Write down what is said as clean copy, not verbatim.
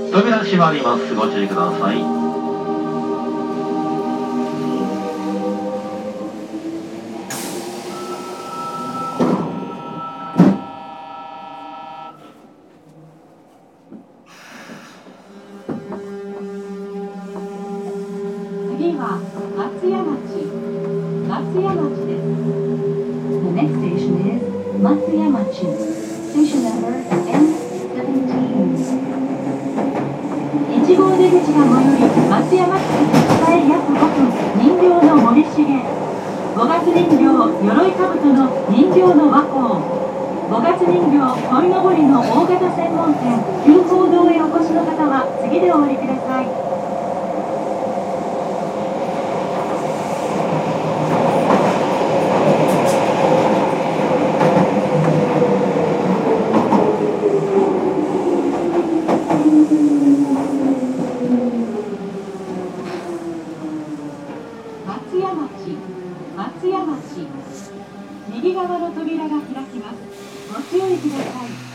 扉閉まります。ご注意ください。 次は松屋町です。The next station is 松屋町。Station number N17。1号出口が最寄り松屋町駅北へ約5分。人形の森重。5月人形鎧兜の人形の和光。5月人形鯉のぼりの大型専門店九宝堂へお越しの方は次でお降りください。松屋町。右側の扉が開きます。ご注意ください。